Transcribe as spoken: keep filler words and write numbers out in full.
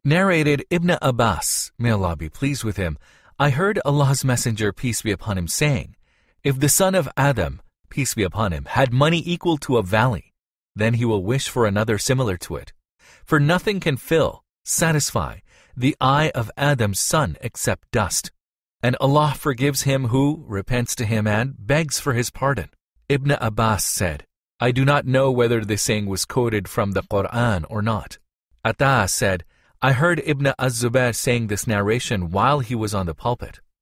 Narrated Ibn Abbas, may Allah be pleased with him, I heard Allah's Messenger, peace be upon him, saying, if the son of Adam, peace be upon him, had money equal to a valley, then he will wish for another similar to it. For nothing can fill, satisfy, the eye of Adam's son except dust. And Allah forgives him who repents to him and begs for his pardon. Ibn Abbas said, I do not know whether this saying was quoted from the Quran or not. Ata said, I heard Ibn Az-Zubair saying this narration while he was on the pulpit.